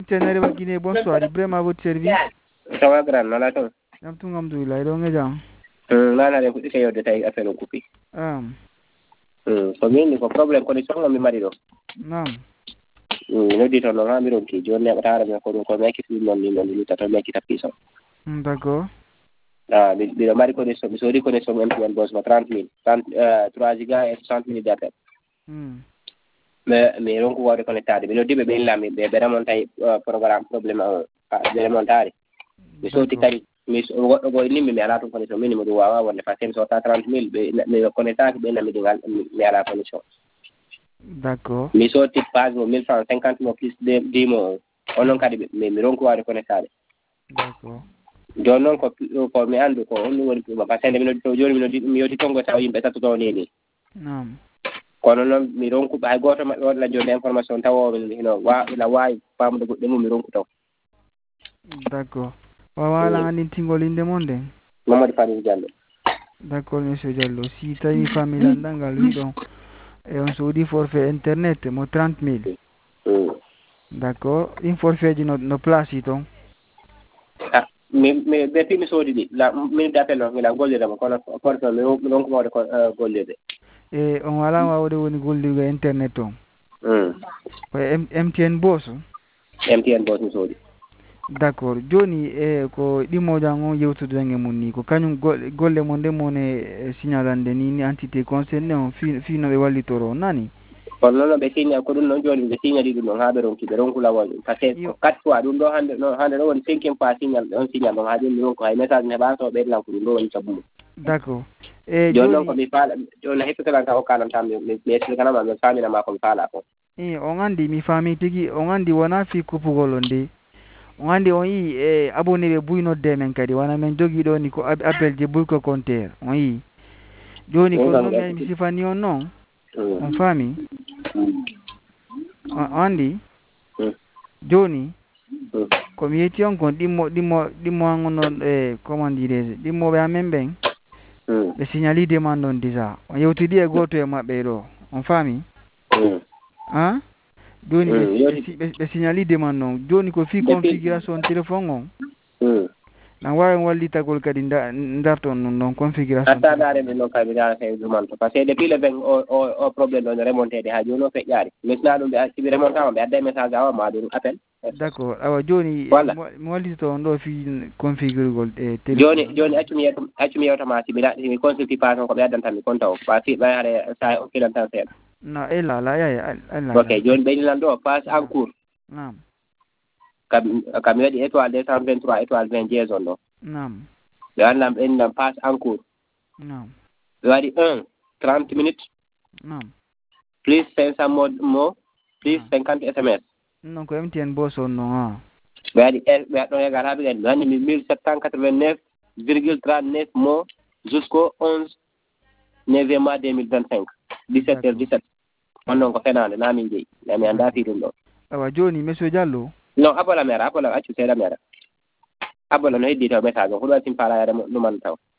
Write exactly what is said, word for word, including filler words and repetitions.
Tenere ba Guinée, bonsoir. Ibrahima à votre service. Ça va grand, nala ton. Jam tung alhamdulillah, do nga jam. Hmm, nana de kudi kayo de tay affaire o coupi. Ah. Hmm, so min ko problème connexion mi mari do. Naam. Hmm, no dito no ngami ron ki joni ne tara me ko ko meki fi non ni non ni tata meki tapiso. Hmm, d'accord. Ah, mi mi mari connexion, mi so ri connexion M T N boss ma trente mille, trente euh trois giga et soixante mille d'appel. Hmm. Mais mais ron ko wade connectade mi no dibe be lami be be ramon tay programme problème o be ramon tari. Mi so ti kari mi goddo go ni mi ala to connexion mi mo do wawa wonde fa sen so ta trente mille be mi connectade be na mi dingal mi ala connexion. D'accord. Mi so ti page mo mille francs cinquante mo plus de dix mo onon kadi mi mi ron ko wade connectade. D'accord. Jon non ko ko mi andu ko on woni ko ba sen mi no to joni mi no mi yoti tongo taw yimbe tatu to ni ni. Naam. Kono non mi ron ko bay goto ma wala jonde information tawo mi no wa la way pamde godde mo mi ron ko taw. D'accord. Wawa la ngani tingol inde monde. Mamadou Fadil Diallo. D'accord monsieur Diallo. Si tawi famille ndangal wi don e on sodi forfait internet mo trente mille. Hmm. D'accord. In forfait di no no place ton. Ah, mi mi be fi mi sodi di la mi d'appel no mi la gollede mo kono forfait mi ron ko wade ko gollede. E on wala wawde woni gollugo internet on. Hmm. Ko M T N boss. M T N boss mi sodi. D'accord. Joni e ko dimo jango yewtude dange mun ni ko kanyum golle mo ndemo ne signalande ni ni entité concernée on fi fi no be wallitoro nani. Kono non be signa ko dum non joni be signa di dum non ha be ron ki be ron kula woni parce que quatre fois dum do hande no hande do woni cinquième fois signal on signal on ha joni ron ko hay message ne ba so be lan ko dum do woni tabu. D'accord. E joni non ko mi fala joni hepto lan ka o kanam tam mi mi expliquer ma mi famina ma ko mi fala ko. E on andi mi fami tigi on andi wona fi kupugol onde. On andi on yi e abonné be buyno de men kadi wana men jogi do ni ko appel je bulko compteur on yi. Joni ko non mi sifani on non. On fami. On andi. Joni ko mi yeti on kon dimmo dimmo dimmo ngono e comment dire dimmo be amen ben be signali demande on déjà on yewtidi e goto e mabbe do on fami hein joni be be signali demande on joni ko fi configuration téléphone on na wawi wallitagol kadi ndarton non non configuration ata dare be non kabi dara kay duman to parce que depuis le vingt o o problème don remonter de ha jono fe jaari mesna dum be activer remonter be adda message awa ma dum appel. D'accord. Awa joni mo wallito on do fi configure gol e téléphone joni joni accumi yetum accumi yewtama si mi da mi consulti pas on ko be addan tan mi konta o pa fi bay hare sa o kilan tan sen na e la la ya la ok joni be lan do passe en cours naam kam kam wadi étoile deux cent vingt-trois étoile vingt dièse on do naam be annam en nam passe en cours naam wadi un trente minutes naam plus cinq cents mots mots plus cinquante S M S non ko M T N boss on non ha be wadi el be do yaga habi gadi wani mille sept cent quatre-vingt-neuf virgule trente-neuf mots jusqu'au onze neuvième mois deux mille vingt-cinq dix-sept heures dix-sept on non ko fenande na min jeyi na mi anda fi dum do. Awa joni monsieur Diallo non abola mera abola accu seda mera abola no heddi taw message ko do tim fala yare no man taw